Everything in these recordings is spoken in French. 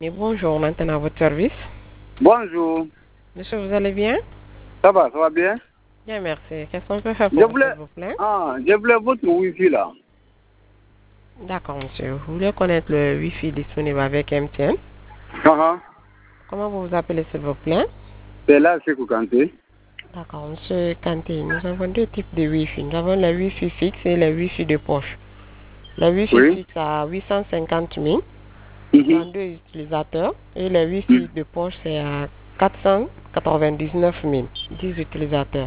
Mais bonjour, maintenant à votre service. Bonjour. Monsieur, vous allez bien? Ça va bien? Bien, merci. Qu'est-ce qu'on peut faire Je pour vous, voulais, s'il vous plaît? je voulais votre Wi-Fi là. D'accord, monsieur. Vous voulez connaître le Wi-Fi disponible avec MTN? Uh-huh. Comment vous vous appelez, s'il vous plaît? C'est là, c'est Koukanté. D'accord, monsieur Kanté. Nous avons deux types de Wi-Fi. Nous avons le Wi-Fi fixe et le Wi-Fi de poche. Le Wi-Fi Oui. fixe à 850 000, Mhm. 32 utilisateurs. Et le Mhm. Wi-Fi de poche, c'est à 499 000, 10 utilisateurs.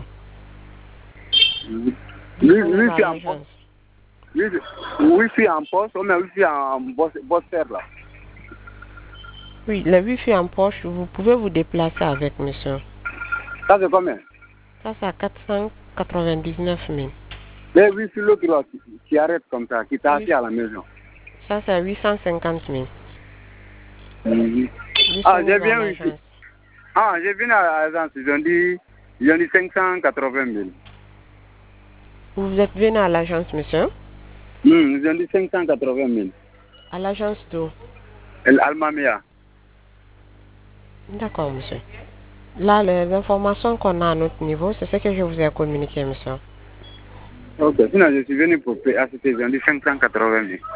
Disponible à Wi-Fi en poste. l'agence. Wi-Fi en poste, mais Wi-Fi en bosseur là. Oui, le Wi-Fi en poche, vous pouvez vous déplacer avec, monsieur. Ça c'est combien? Ça, c'est à 499 000. Les Wi-Fi l'autre là, qui arrête comme ça, qui t'a Oui, assis à la maison. ça, c'est à 850 000. Mhm. Ah, j'ai Disponible à bien Wi-Fi. l'agence. Ah, j'ai venu à l'agence, ils ont dit 580 000. Vous êtes venu à l'agence, monsieur? Ils ont dit 580 000. À l'agence d'eau. Almamia. D'accord, monsieur. Là, les informations qu'on a à notre niveau, c'est ce que je vous ai communiqué, monsieur. Ok, sinon je suis venu pour assister, ils ont dit 580 000.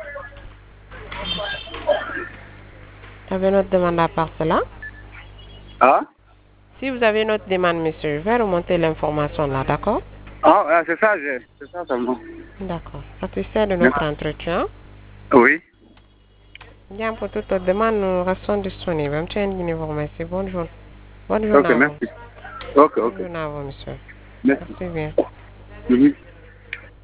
Vous avez notre demande à part cela? Ah? Si vous avez notre demande, monsieur, je vais remonter l'information là, d'accord? C'est ça, c'est ça seulement. D'accord. Satisfait de notre entretien. Oui. Bien, pour toute autre demande, nous restons disponibles. MTN Guinée vous remercie. Bonne journée. Bonne journée Ok, à vous. merci. Ok, Bonne ok. journée à vous, monsieur. Merci. Merci bien. Mhm.